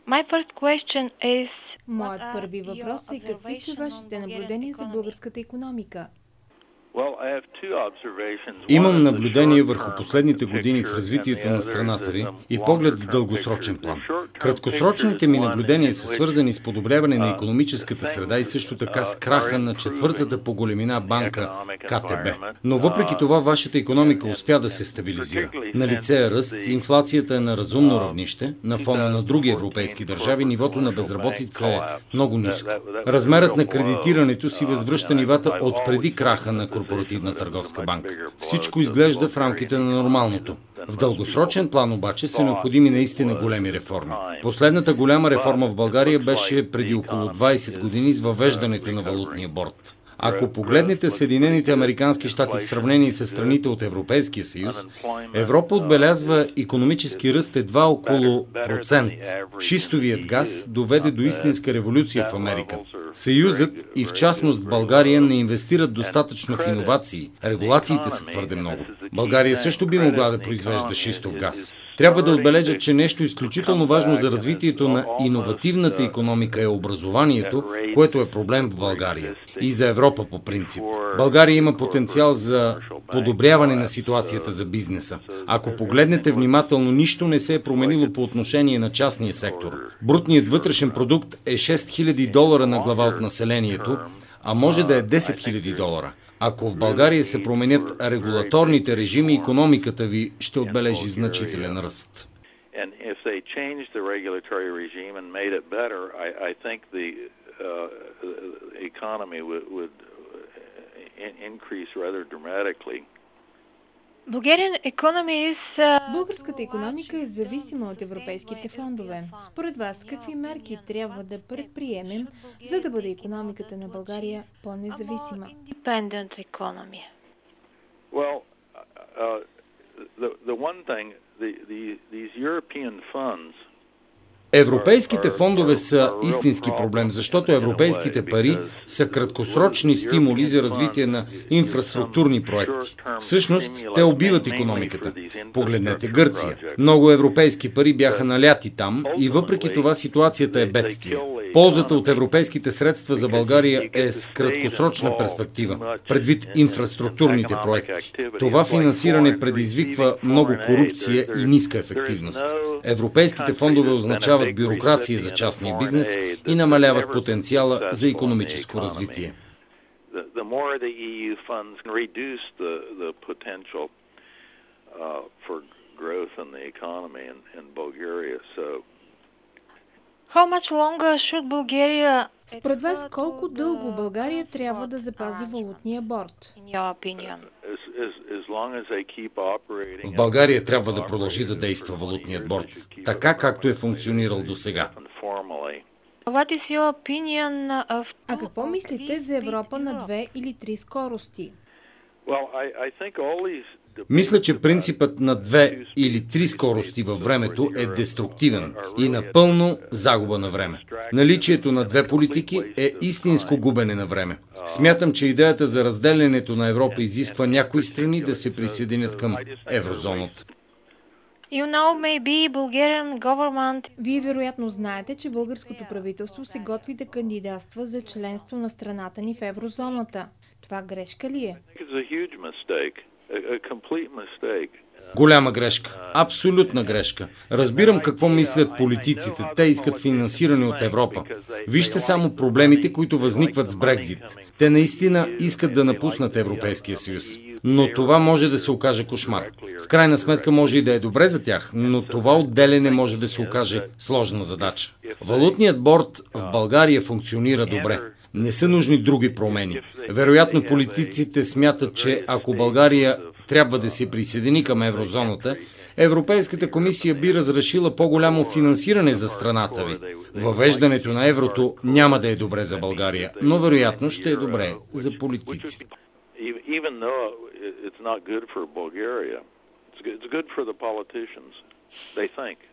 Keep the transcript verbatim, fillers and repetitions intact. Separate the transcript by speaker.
Speaker 1: Моят първи въпрос е: какви са вашите наблюдения за българската икономика?
Speaker 2: Имам наблюдение върху последните години в развитието на страната ви и поглед в дългосрочен план. Краткосрочните ми наблюдения са свързани с подобряване на икономическата среда и също така с краха на четвъртата по големина банка Ка Те Бе. Но въпреки това вашата икономика успя да се стабилизира. Налице е ръст, инфлацията е на разумно равнище, на фона на други европейски държави нивото на безработица е много ниско. Размерът на кредитирането си възвръща нивата от преди краха на Корпоративна търговска банка. Всичко изглежда в рамките на нормалното. В дългосрочен план обаче са необходими наистина големи реформи. Последната голяма реформа в България беше преди около двайсет години с въвеждането на валутния борд. Ако погледнете Съединените американски щати в сравнение с страните от Европейския съюз, Европа отбелязва икономически ръст едва около процент. Шистовият газ доведе до истинска революция в Америка. Съюзът и в частност България не инвестират достатъчно в иновации. Регулациите са твърде много. България също би могла да произвежда шистов газ. Трябва да отбележа, че нещо изключително важно за развитието на иновативната икономика е образованието, което е проблем в България. И за Европа по принцип. България има потенциал за подобряване на ситуацията за бизнеса. Ако погледнете внимателно, нищо не се е променило по отношение на частния сектор. Брутният вътрешен продукт е шест хиляди долара на глава от населението, а може да е десет хиляди долара. Ако в България се променят регулаторните режими, икономиката ви ще отбележи значителен ръст.
Speaker 1: Българската икономика е зависима от европейските фондове. Според вас, какви мерки трябва да предприемем, за да бъде икономиката на България по-независима?
Speaker 2: Европейските фондове са истински проблем, защото европейските пари са краткосрочни стимули за развитие на инфраструктурни проекти. Всъщност, те убиват икономиката. Погледнете Гърция. Много европейски пари бяха наляти там и въпреки това ситуацията е бедствие. Ползата от европейските средства за България е с краткосрочна перспектива, предвид инфраструктурните проекти. Това финансиране предизвиква много корупция и ниска ефективност. Европейските фондове означават бюрокрация за частния бизнес и намаляват потенциала за икономическо развитие.
Speaker 1: Според вас, колко дълго България трябва да запази валутния борд?
Speaker 2: В България трябва да продължи да действа валутният борд, така както е функционирал досега.
Speaker 1: А какво мислите за Европа на две или три скорости?
Speaker 2: Мисля, че принципът на две или три скорости във времето е деструктивен и напълно загуба на време. Наличието на две политики е истинско губене на време. Смятам, че идеята за разделянето на Европа изисква някои страни да се присъединят към еврозоната.
Speaker 1: Вие вероятно знаете, че българското правителство се готви да кандидатства за членство на страната ни в еврозоната. Това грешка ли е?
Speaker 2: Голяма грешка. Абсолютна грешка. Разбирам какво мислят политиците. Те искат финансиране от Европа. Вижте само проблемите, които възникват с Брекзит. Те наистина искат да напуснат Европейския съюз. Но това може да се окаже кошмар. В крайна сметка може и да е добре за тях, но това отделяне може да се окаже сложна задача. Валутният борд в България функционира добре. Не са нужни други промени. Вероятно политиците смятат, че ако България трябва да се присъедини към еврозоната, Европейската комисия би разрешила по-голямо финансиране за страната ви. Въвеждането на еврото няма да е добре за България, но вероятно ще е добре за политиците. It's not good for Bulgaria. It's good for the politicians, they think.